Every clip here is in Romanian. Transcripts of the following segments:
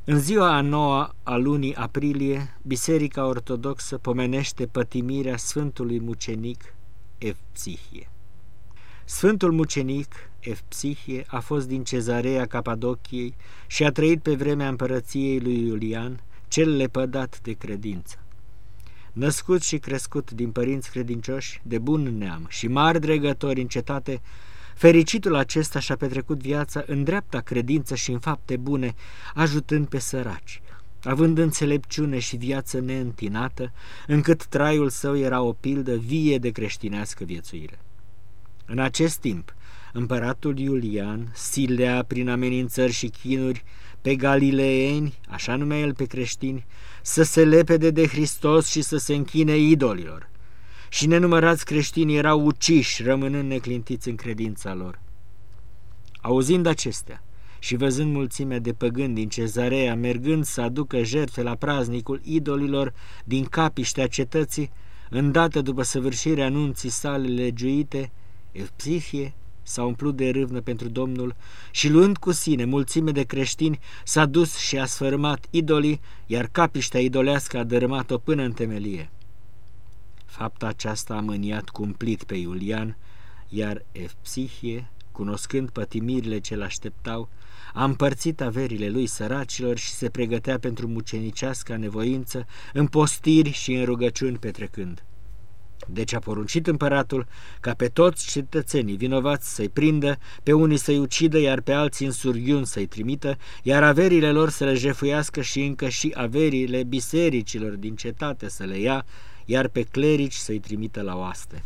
În ziua a 9 a lunii aprilie, Biserica Ortodoxă pomenește pătimirea Sfântului Mucenic Evpsihie. Sfântul Mucenic Evpsihie a fost din Cezarea Capadociei și a trăit pe vremea împărăției lui Iulian, cel lepădat de credință. Născut și crescut din părinți credincioși, de bun neam și mari dregători în cetate, fericitul acesta și-a petrecut viața în dreapta credință și în fapte bune, ajutând pe săraci, având înțelepciune și viață neîntinată, încât traiul său era o pildă vie de creștinească viețuire. În acest timp, împăratul Iulian silea prin amenințări și chinuri pe galileeni, așa numea el pe creștini, să se lepede de Hristos și să se închine idolilor. Și nenumărați creștini erau uciși, rămânând neclintiți în credința lor. Auzind acestea și văzând mulțimea de păgâni din Cezarea mergând să aducă jertfe la praznicul idolilor din capiștea cetății, îndată după săvârșirea anunții sale legiuite, Evpsihie s-a umplut de râvnă pentru Domnul și, luând cu sine mulțime de creștini, s-a dus și a sfărâmat idolii, iar capiștea idolească a dărâmat-o până în temelie. Fapta aceasta a mâniat cumplit pe Iulian, iar Evpsihie, cunoscând pătimirile ce l-așteptau, a împărțit averile lui săracilor și se pregătea pentru mucenicească nevoință, în postiri și în rugăciuni petrecând. Deci a poruncit împăratul ca pe toți cetățenii vinovați să-i prindă, pe unii să-i ucidă, iar pe alții în surghiuni să-i trimită, iar averile lor să le jefuiască și încă și averile bisericilor din cetate să le ia, iar pe clerici să-i trimită la oaste.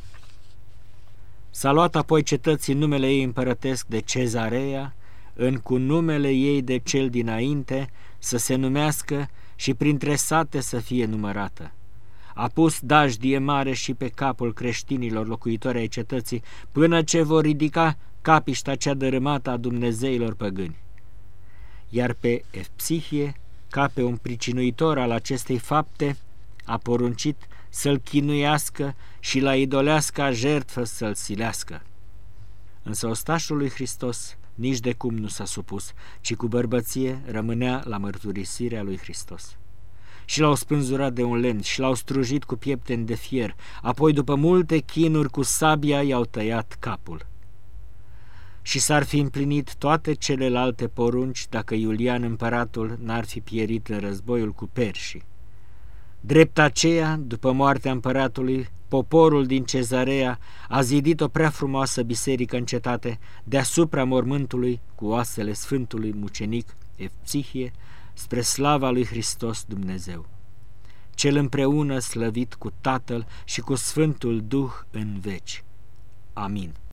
S-a luat apoi cetății numele ei împărătesc de Cezarea, în cu numele ei de cel dinainte să se numească și printre sate să fie numărată. A pus dajdie mare și pe capul creștinilor locuitori ai cetății, până ce vor ridica capiștea cea dărâmată a dumnezeilor păgâni. Iar pe Evpsihie, ca pe un pricinuitor al acestei fapte, a poruncit să-l chinuiască și la idolească jertfă să-l silească. Însă ostașul lui Hristos nici de cum nu s-a supus, ci cu bărbăție rămânea la mărturisirea lui Hristos. Și l-au spânzurat de un lemn și l-au strujit cu piepteni de fier, apoi după multe chinuri cu sabia i-au tăiat capul. Și s-ar fi împlinit toate celelalte porunci dacă Iulian împăratul n-ar fi pierit în războiul cu perșii. Drept aceea, după moartea împăratului, poporul din Cezarea a zidit o prea frumoasă biserică în cetate, deasupra mormântului cu oasele Sfântului Mucenic Evpsihie, spre slava lui Hristos Dumnezeu, cel împreună slăvit cu Tatăl și cu Sfântul Duh în veci. Amin.